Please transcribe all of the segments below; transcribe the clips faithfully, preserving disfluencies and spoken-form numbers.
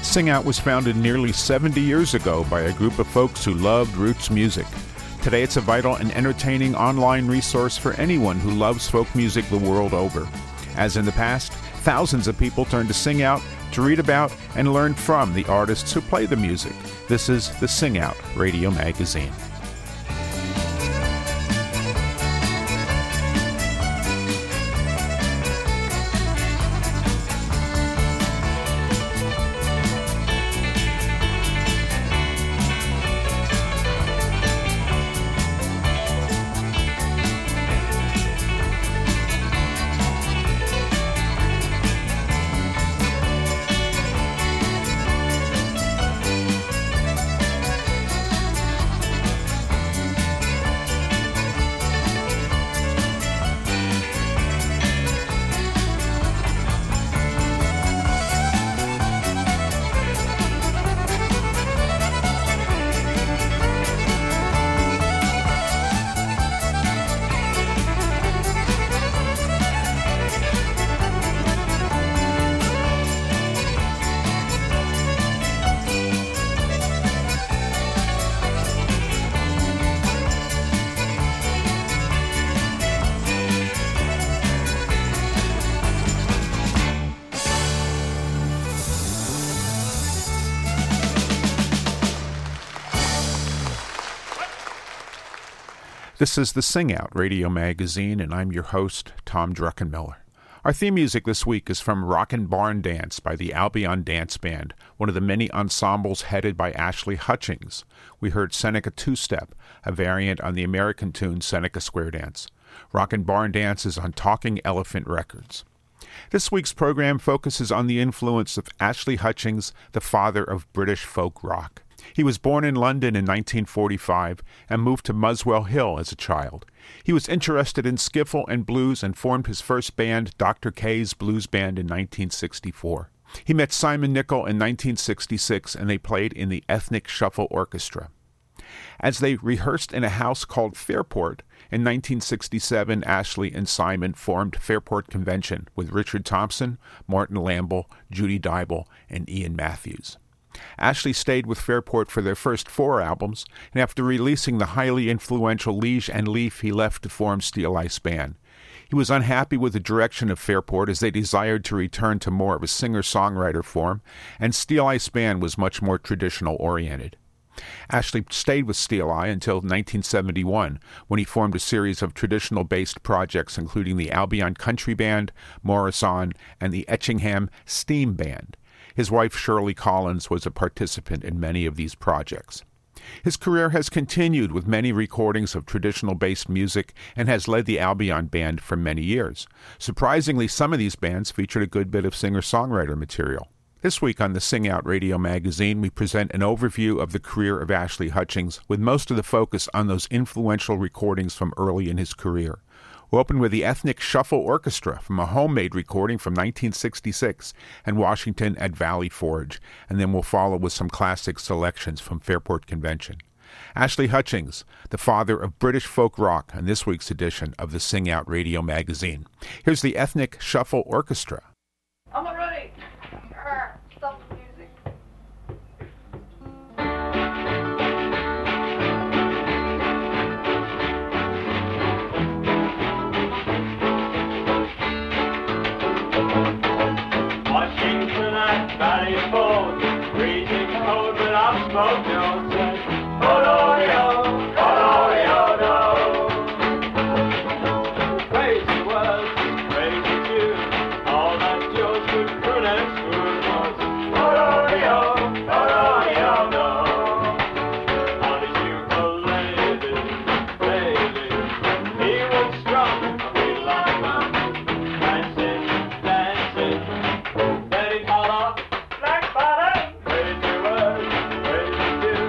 Sing Out was founded nearly seventy years ago by a group of folks who loved roots music. Today it's a vital and entertaining online resource for anyone who loves folk music the world over. As in the past, thousands of people turn to Sing Out to read about and learn from the artists who play the music. This is the Sing Out Radio Magazine. This is the Sing Out Radio Magazine, and I'm your host, Tom Druckenmiller. Our theme music this week is from Rockin' Barn Dance by the Albion Dance Band, one of the many ensembles headed by Ashley Hutchings. We heard Seneca Two-Step, a variant on the American tune Seneca Square Dance. Rockin' Barn Dance is on Talking Elephant Records. This week's program focuses on the influence of Ashley Hutchings, the father of British folk rock. He was born in London in nineteen forty-five and moved to Muswell Hill as a child. He was interested in skiffle and blues and formed his first band, Doctor K's Blues Band, in nineteen sixty-four. He met Simon Nicol in nineteen sixty-six, and they played in the Ethnic Shuffle Orchestra. As they rehearsed in a house called Fairport, in nineteen sixty-seven, Ashley and Simon formed Fairport Convention with Richard Thompson, Martin Lamble, Judy Dybel, and Ian Matthews. Ashley stayed with Fairport for their first four albums, and after releasing the highly influential Liege and Leaf, he left to form Steel Ice Band. He was unhappy with the direction of Fairport as they desired to return to more of a singer-songwriter form, and Steel Ice Band was much more traditional-oriented. Ashley stayed with Steel Eye until nineteen seventy-one, when he formed a series of traditional-based projects including the Albion Country Band, Morrison, and the Etchingham Steam Band. His wife, Shirley Collins, was a participant in many of these projects. His career has continued with many recordings of traditional-based music and has led the Albion Band for many years. Surprisingly, some of these bands featured a good bit of singer-songwriter material. This week on the Sing Out Radio Magazine, we present an overview of the career of Ashley Hutchings, with most of the focus on those influential recordings from early in his career. We'll open with the Ethnic Shuffle Orchestra from a homemade recording from nineteen sixty-six and Washington at Valley Forge, and then we'll follow with some classic selections from Fairport Convention. Ashley Hutchings, the father of British folk rock, on this week's edition of the Sing Out Radio Magazine. Here's the Ethnic Shuffle Orchestra. I'm not ready. Stop the music. Washington at Valley Forge, freezing cold, but I've smoked no sense. Oh, oh, no. Crazy world, crazy tune, all that yours would pronounce good was. Oh, oh, oh, no. On his ukulele, baby, he was strong, we like man, dancing, dancing. Let it fall off like butter, crazy world, crazy tune.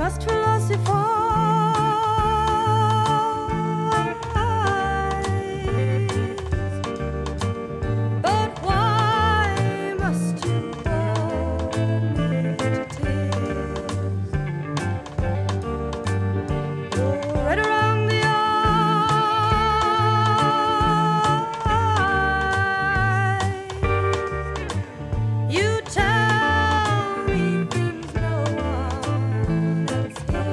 must philosophize. But why must you bore me to tears? You're right around the eyes. You tell me things no one else hears.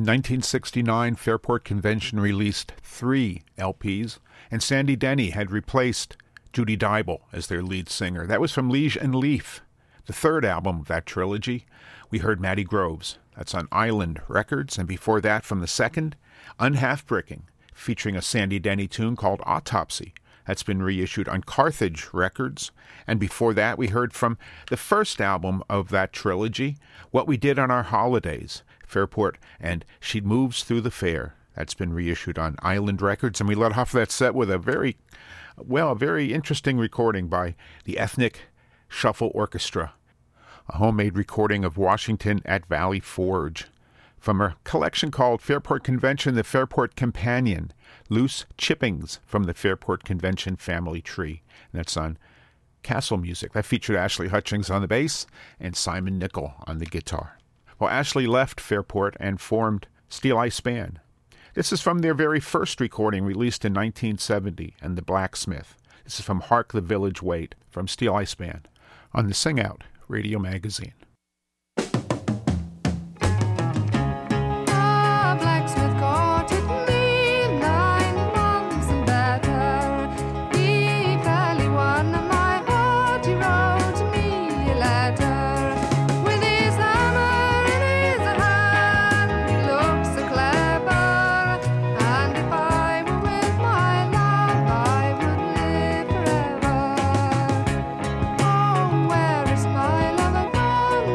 nineteen sixty-nine, Fairport Convention released three L Ps, and Sandy Denny had replaced Judy Dybel as their lead singer. That was from Liege and Leaf, the third album of that trilogy. We heard Matty Groves. That's on Island Records. And before that, from the second, Unhalf-Bricking, featuring a Sandy Denny tune called Autopsy. That's been reissued on Carthage Records. And before that, we heard from the first album of that trilogy, What We Did on Our Holidays, Fairport and She Moves Through the Fair. That's been reissued on Island Records. And we let off that set with a very, well, a very interesting recording by the Ethnic Shuffle Orchestra, a homemade recording of Washington at Valley Forge, from a collection called Fairport Convention, the Fairport Companion, loose chippings from the Fairport Convention family tree. And that's on Castle Music. That featured Ashley Hutchings on the bass and Simon Nickel on the guitar. Well, Ashley left Fairport and formed Steel Ice Band. This is from their very first recording released in nineteen seventy, and The Blacksmith. This is from Hark the Village Wait, from Steel Ice Band, on the Sing Out Radio Magazine. The blacksmith courted me nine months and better. He fairly won my heart. He wrote me a letter with his hammer in his hand. He looked so clever, and if I were with my love, I would live forever. Oh, where is my lover gone?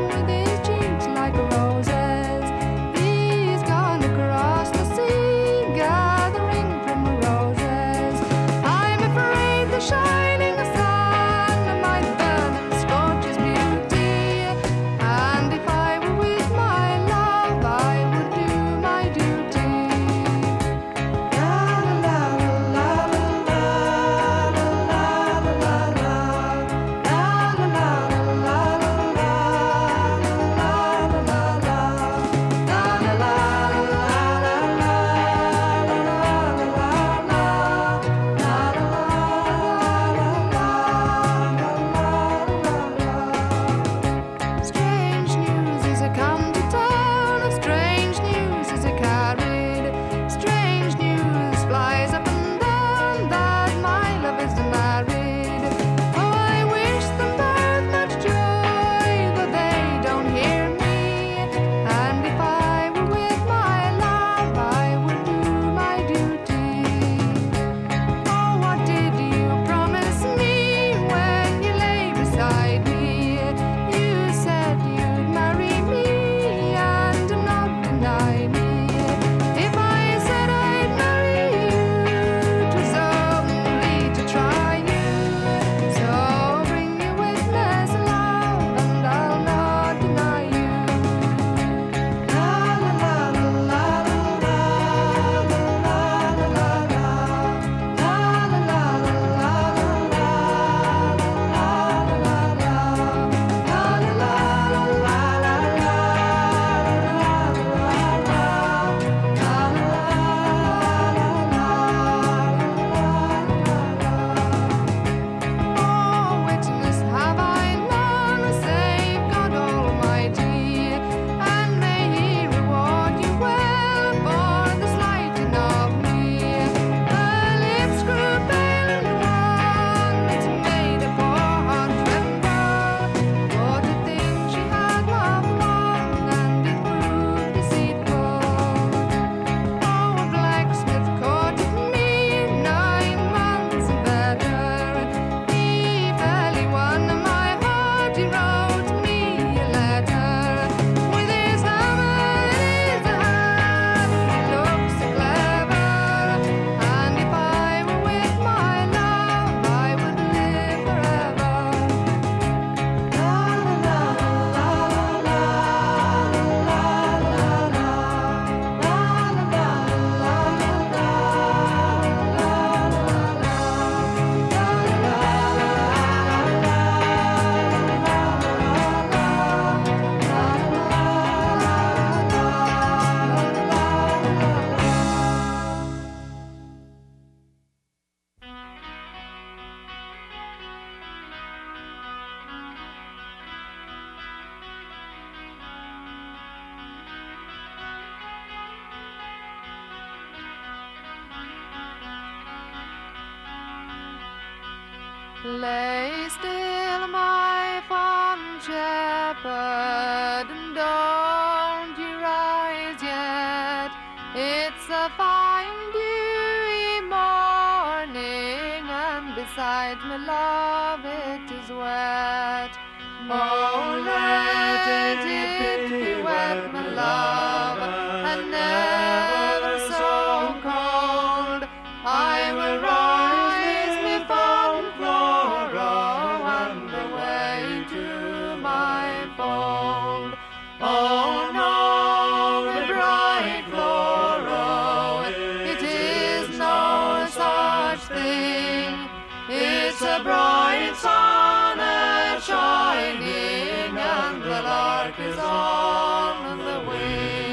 Lay still, my fond shepherd, and don't you rise yet. It's a fine dewy morning, and besides, my love, it is wet. Oh, let it be wet, my love, and never so cold. I will rise me fond Floro and away to my fold. Oh no, my bright Floro, it is no such thing. It's a bright sun a shining, and the lark is on the wing.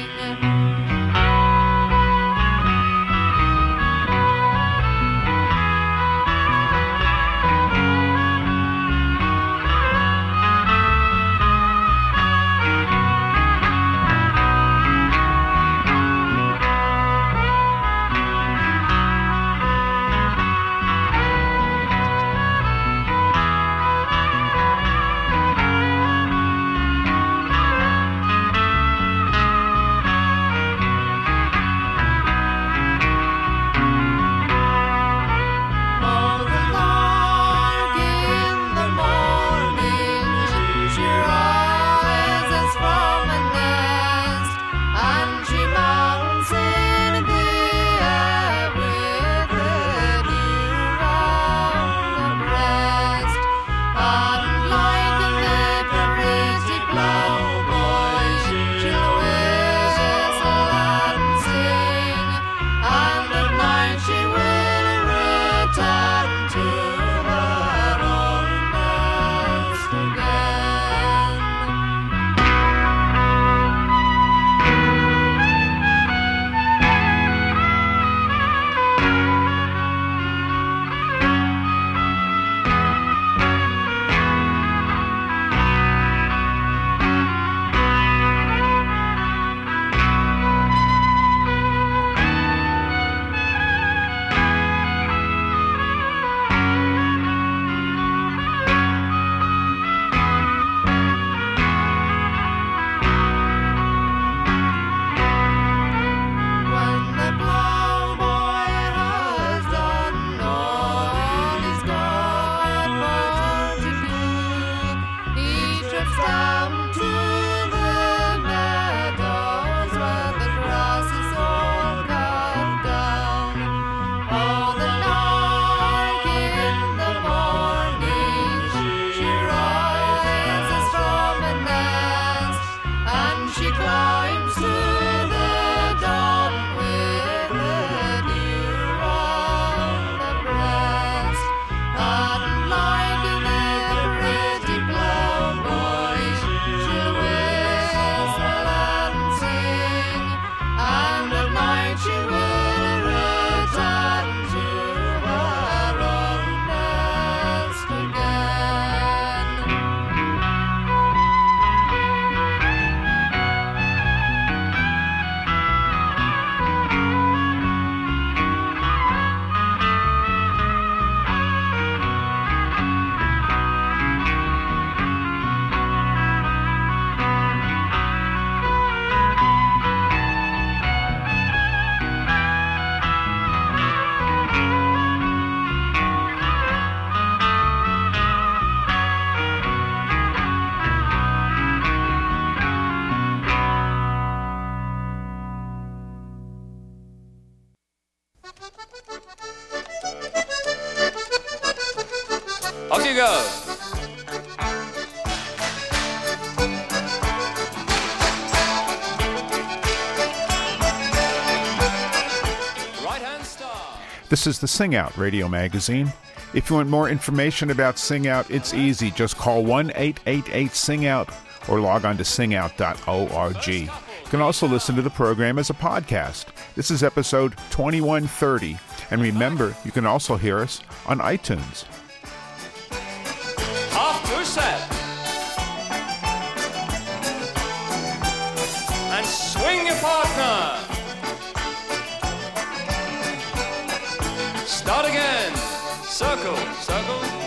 Off you go. Right hand star. This is the Sing Out radio magazine. If you want more information about Sing Out, it's easy. Just call one eight eight eight sing out or log on to sing out dot org. You can also listen to the program as a podcast. This is episode twenty-one thirty. And remember, you can also hear us on iTunes. Half two set. And swing your partner. Start again. Circle, circle.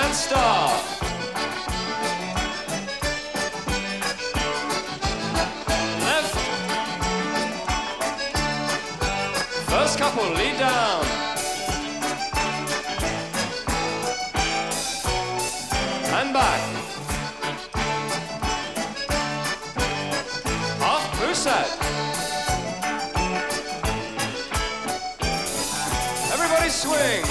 hand start. Left. First couple lead down. And back. Half Poussette. Everybody swing.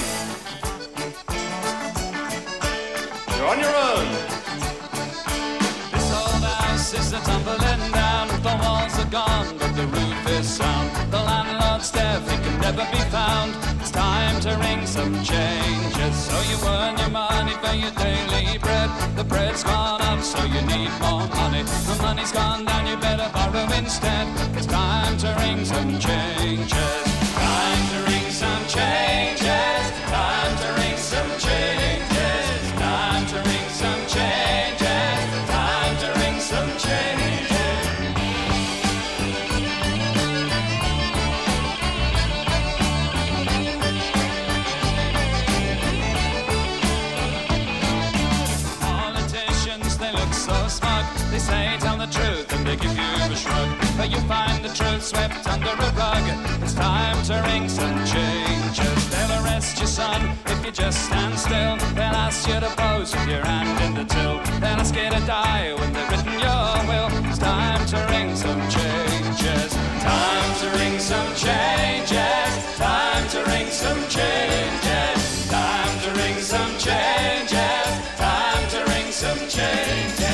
You're on your own. This old house is a tumbling down. The walls are gone, but the roof is sound. The landlord's deaf, he can never be found. It's time to ring some changes, so you earn your money for your daily bread. The bread's gone up, so you need more money. The money's gone down, you better borrow instead. It's time to ring some changes. Time to ring some changes. Time to ring some changes. Time to ring some changes. Time to ring some changes. Politicians, they look so smug. They say tell the truth and they give you a shrug. But you find the truth swept under a rug. It's time to ring some changes. They'll arrest your son if you just stand still. They'll ask you to pose with your hand in the till. They'll ask you to die when they've written your will. It's time to ring some changes. Time to ring some changes. Time to ring some changes. Time to ring some changes. Time to ring some changes.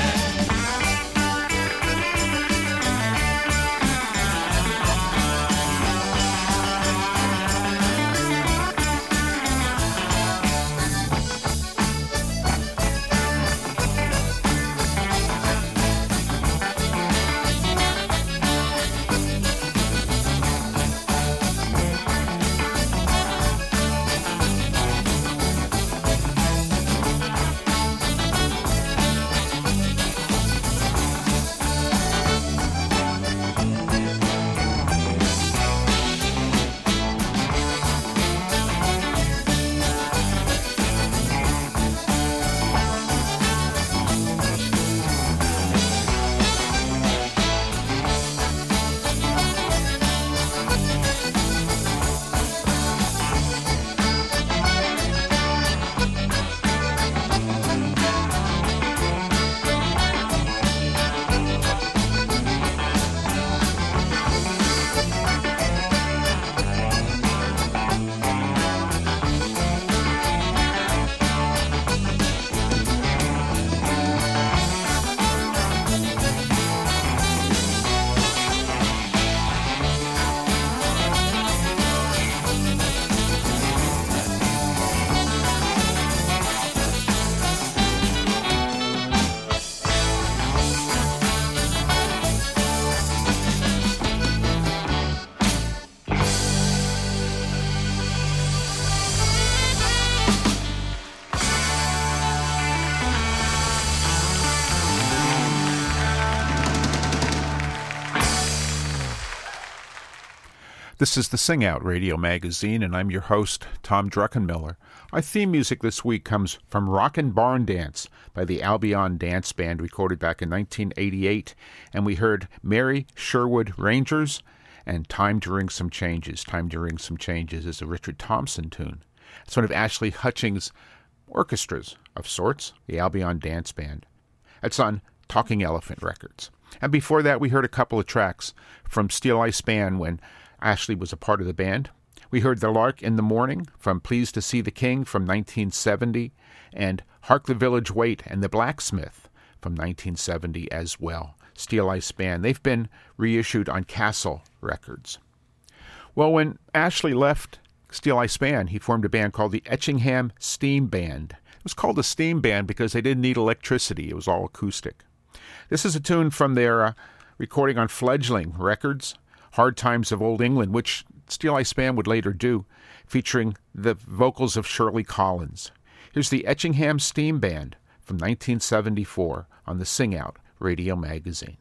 This is the Sing Out Radio Magazine, and I'm your host, Tom Druckenmiller. Our theme music this week comes from Rockin' Barn Dance by the Albion Dance Band, recorded back in nineteen eighty-eight, and we heard Mary Sherwood Rangers and Time to Ring Some Changes. Time to Ring Some Changes is a Richard Thompson tune. It's one of Ashley Hutchings' orchestras of sorts, the Albion Dance Band. It's on Talking Elephant Records. And before that, we heard a couple of tracks from Steel Eye Span when Ashley was a part of the band. We heard The Lark in the Morning from Pleased to See the King from nineteen seventy, and Hark the Village Wait and The Blacksmith from nineteen seventy as well. Steel Eye Span. They've been reissued on Castle Records. Well, when Ashley left Steel Eye Span, he formed a band called the Etchingham Steam Band. It was called a steam band because they didn't need electricity. It was all acoustic. This is a tune from their uh, recording on Fledgling Records, Hard Times of Old England, which Steel Eye Span would later do, featuring the vocals of Shirley Collins. Here's the Etchingham Steam Band from nineteen seventy-four on the Sing Out Radio Magazine.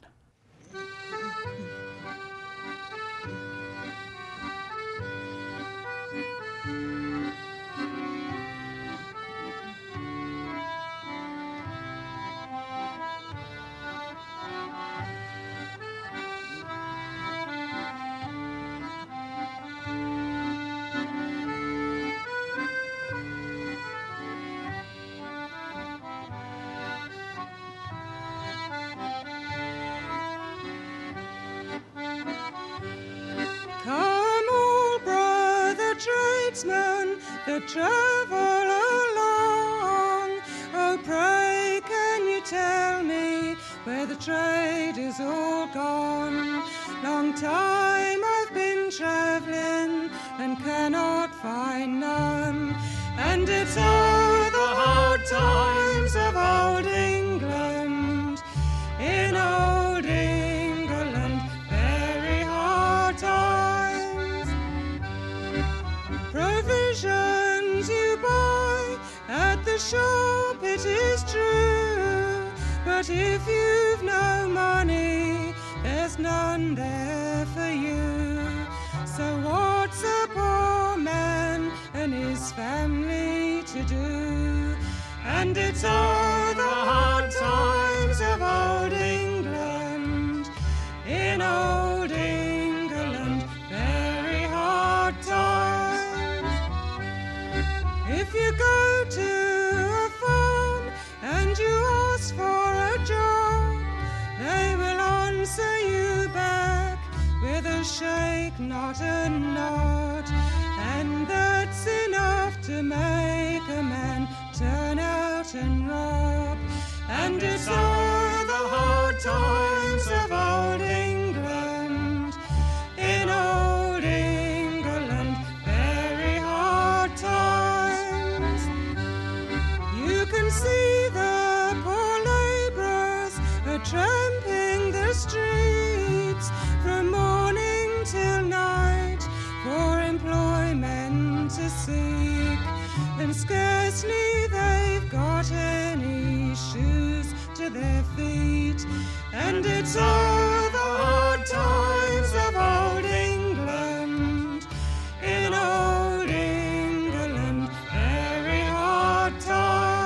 that travel along. Oh, pray can you tell me where the trade is all gone? Long time I've been travelling and cannot find none. And it's all the hard times of old England, in old England, very hard times. Provisions you buy at the shop, it is true, but if you've no money, there's none there for you. So what's a poor man and his family to do? And it's all the hard times of old England, in old England, very hard times. If you go to a farm and you ask for a job, they will answer you back with a shake, not a nod. And that's enough to make a man turn out and rob. And it's all the hard times of old England, in old England, very hard times. You can see the poor labourers are tramping the streets from morning till night for employment to seek, and scarcely they've got any shoes to their feet. And it's all the hard times of old England, in old England, very hard times.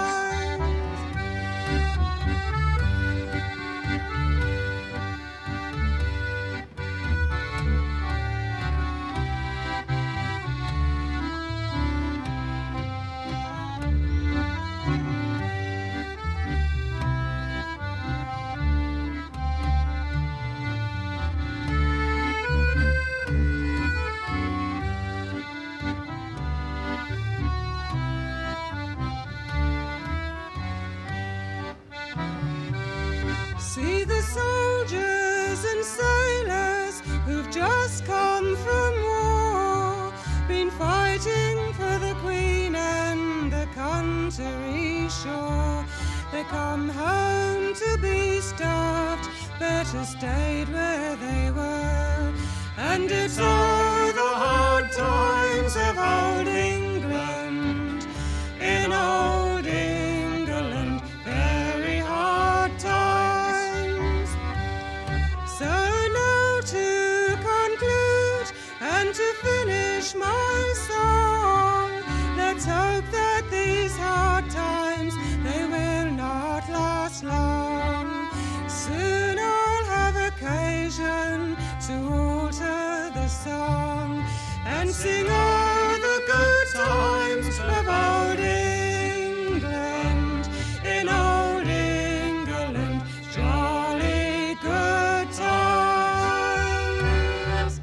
See the soldiers and sailors who've just come from war, been fighting for the Queen and the country sure. They come home to be starved, better stayed where they were. And it's all the hard times of old England, in old England, very hard times. So now to conclude and to finish my song, let's hope that these hard times, they will not last long. Soon I'll have occasion to alter the song and sing all the good times of old England, in old England, jolly good times.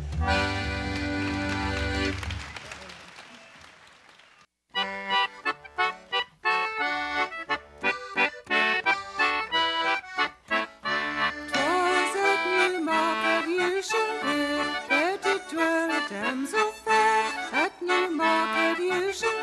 Twas at Newmarket you shall hear, there did dwell a damsel fair. At Newmarket you shall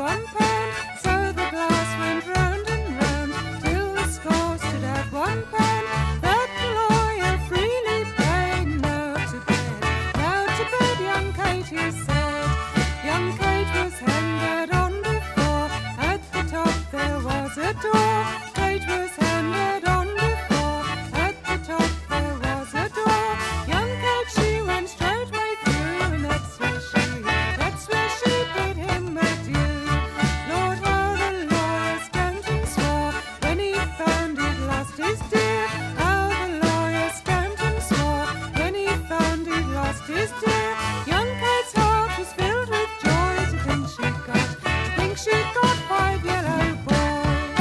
one pound. So the glass went round and round till the score stood at one pound. That the lawyer freely paid. Now to bed, now to bed, young Katie said. Young Kate was handed on before. At the top there was a door. Kate was handed on before. At the top there was a door. Young Kate, she went straightway through, and that's where she, that's where she bid him adieu. Lord, how the lawyer stamped and swore when he found he'd lost his dear. How the lawyer stamped and swore when he found he'd lost his dear. Young Kate's heart was filled with joy to think she got, to think she got five yellow boys.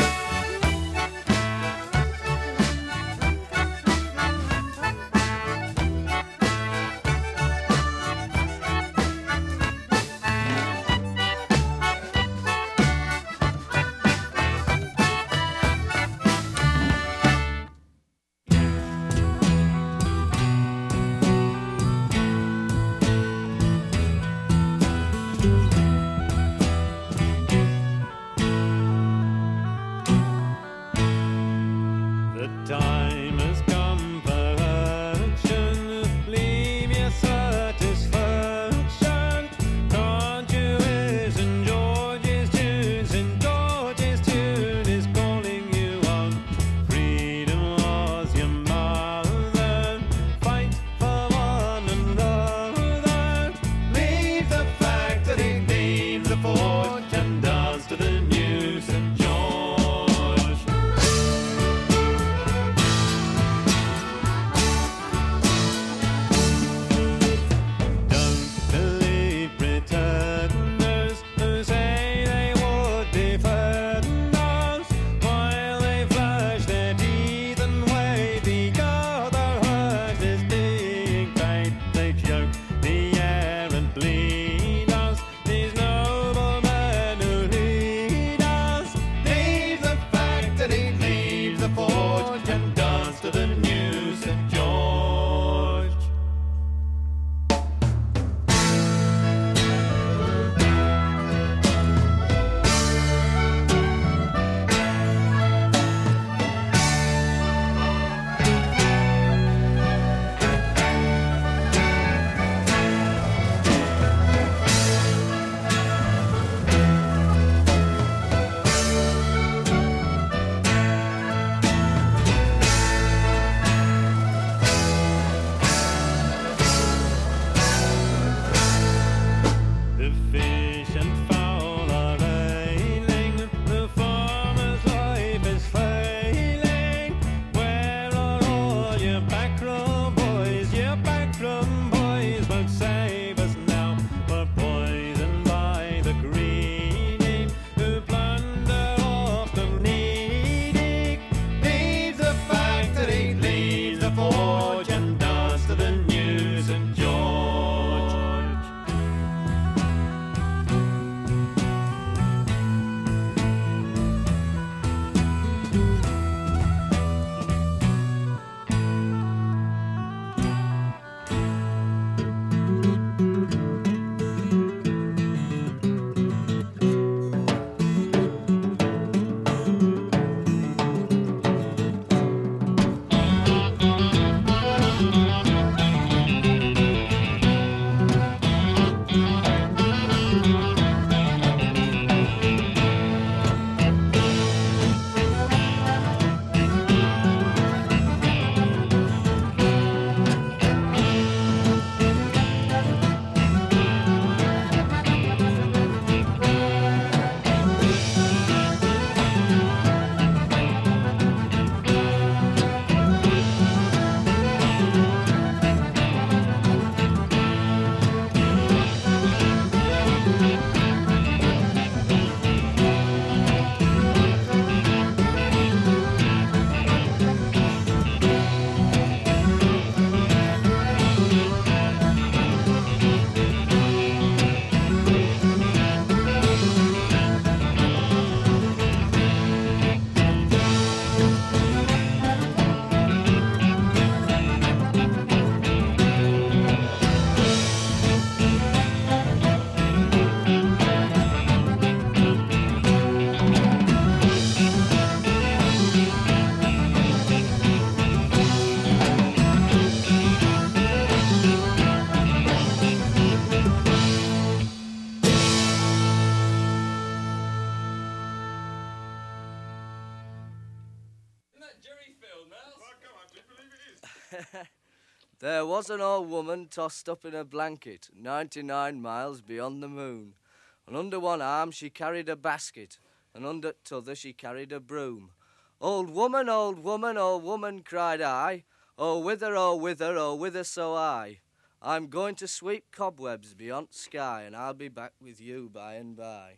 There was an old woman tossed up in a blanket, ninety-nine miles beyond the moon. And under one arm she carried a basket, and under t'other she carried a broom. Old woman, old woman, old woman, cried I, oh whither, oh whither, oh whither so I? I'm going to sweep cobwebs beyond sky, and I'll be back with you by and by.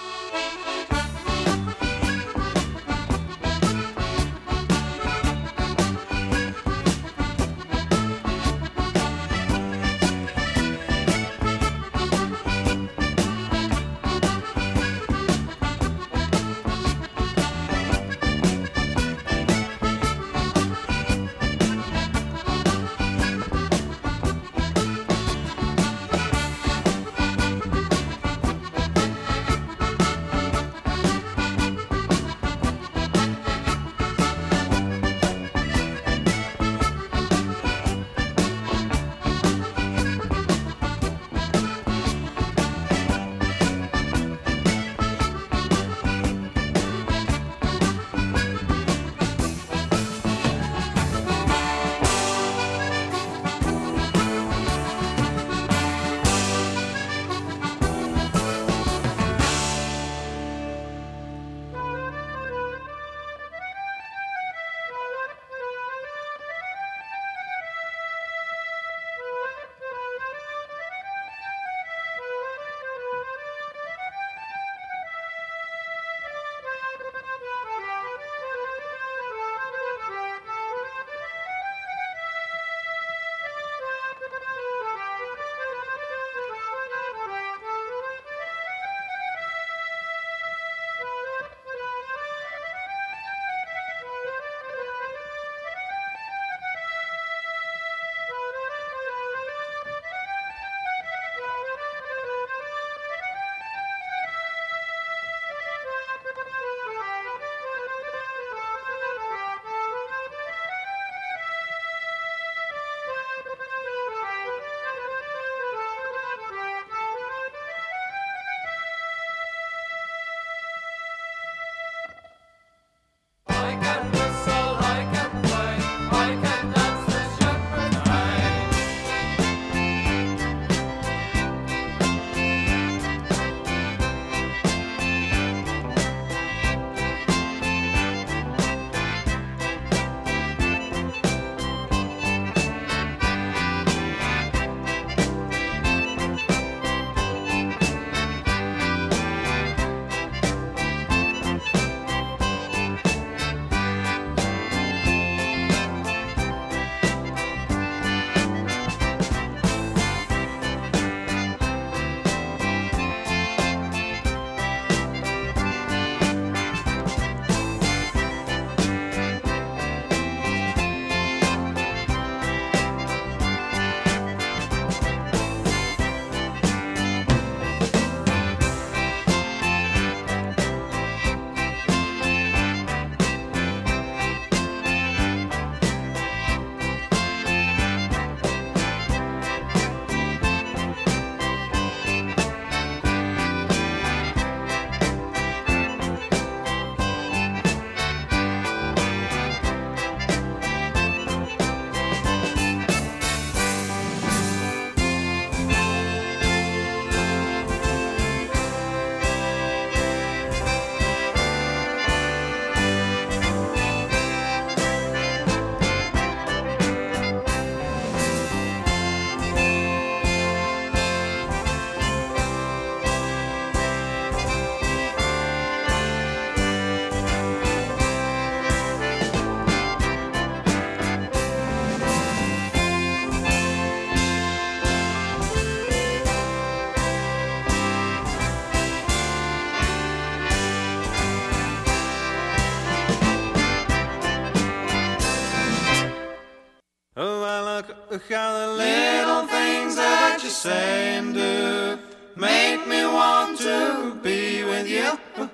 Look how the little things that you say and do make me want to be with you.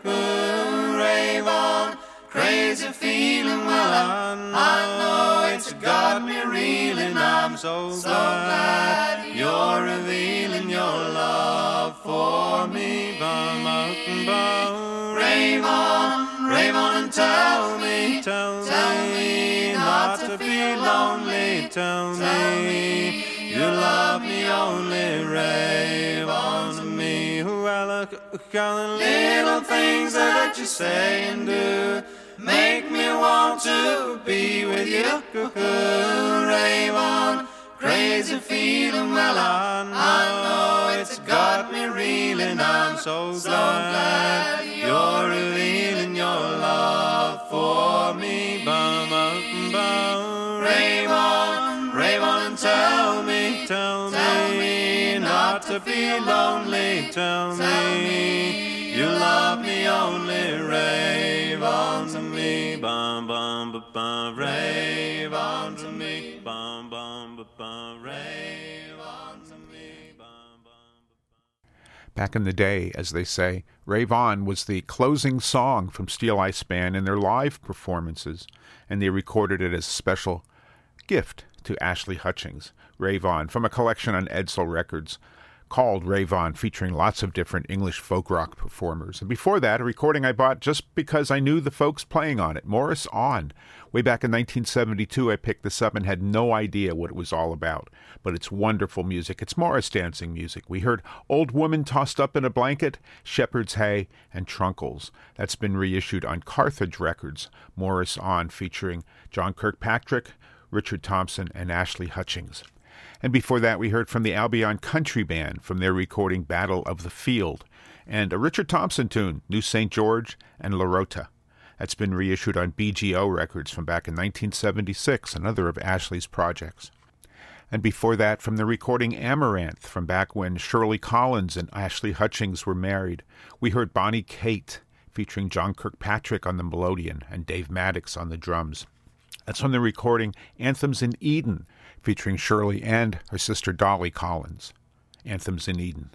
Rave on, crazy feeling, well I know, I know it's got me reeling. I'm so, so glad you're revealing your love for me. Rave on, rave on and tell me, tell, tell me not to be lonely. tell me you love me, only rave on to me. Well, look, all the little things that you say and do make me want to be with you. Rave on, crazy feeling, well I know, I know it's got me reeling. I'm so, so glad, glad you're revealing your love for me. Bum, bum, bum. Rave on, rave on and tell me, tell, tell me, me not to be lonely. Tell, tell me, me you love me, only rave on to me. Bum, bum, bum, bum. Rave on to me. Bum, bum, bum, bum. Rave on to me. Bum, bum, bum. Back in the day, as they say, Rave On was the closing song from Steel Ice Band in their live performances, and they recorded it as a special gift to Ashley Hutchings. Rave On, from a collection on Edsel Records called Rave On, featuring lots of different English folk rock performers. And before that, a recording I bought just because I knew the folks playing on it, Morris On. Way back in nineteen seventy-two, I picked this up and had no idea what it was all about. But it's wonderful music. It's Morris dancing music. We heard Old Woman Tossed Up in a Blanket, Shepherd's Hay, and Trunkles. That's been reissued on Carthage Records. Morris On, featuring John Kirkpatrick, Richard Thompson, and Ashley Hutchings. And before that, we heard from the Albion Country Band from their recording Battle of the Field, and a Richard Thompson tune, New Saint George and La Rota. That's been reissued on B G O Records from back in nineteen seventy-six, another of Ashley's projects. And before that, from the recording Amaranth from back when Shirley Collins and Ashley Hutchings were married, we heard Bonnie Kate, featuring John Kirkpatrick on the melodeon and Dave Maddox on the drums. That's from the recording Anthems in Eden, featuring Shirley and her sister Dolly Collins. Anthems in Eden.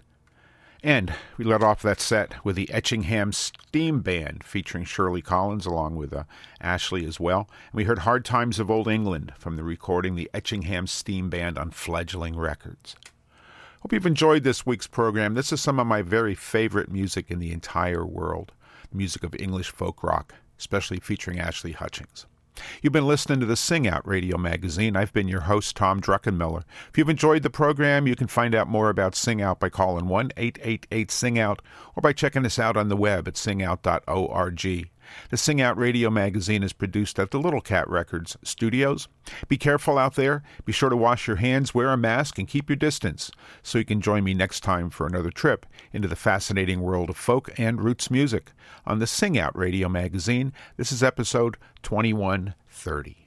And we let off that set with the Etchingham Steam Band, featuring Shirley Collins, along with uh, Ashley as well. And we heard Hard Times of Old England from the recording the Etchingham Steam Band on Fledgling Records. Hope you've enjoyed this week's program. This is some of my very favorite music in the entire world. Music of English folk rock, especially featuring Ashley Hutchings. You've been listening to the Sing Out Radio Magazine. I've been your host, Tom Druckenmiller. If you've enjoyed the program, you can find out more about Sing Out by calling one eight eight eight sing out or by checking us out on the web at sing out dot org. The Sing Out Radio Magazine is produced at the Little Cat Records studios. Be careful out there. Be sure to wash your hands, wear a mask, and keep your distance so you can join me next time for another trip into the fascinating world of folk and roots music on the Sing Out Radio Magazine. This is episode twenty-one thirty.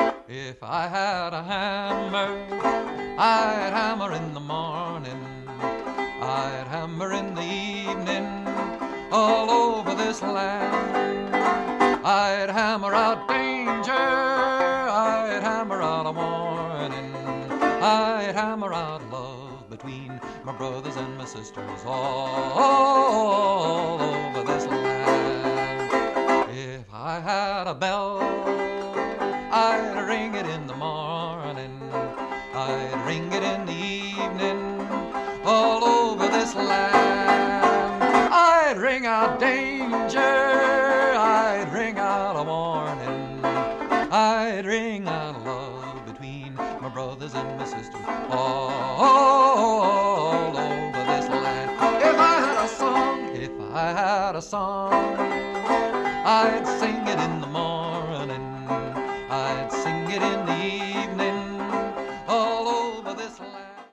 If I had a hammer, I'd hammer in the morning, I'd hammer in the evening, all over this land. I'd hammer out danger, I'd hammer out a warning, I'd hammer out love between my brothers and my sisters all, all over this land. If I had a bell, I'd ring it in the morning, I'd ring it in the evening, all over this land. I'd ring out danger, I'd ring out a warning, I'd ring out love between my brothers and my sisters all, all over this land. If I had a song, if I had a song, I'd sing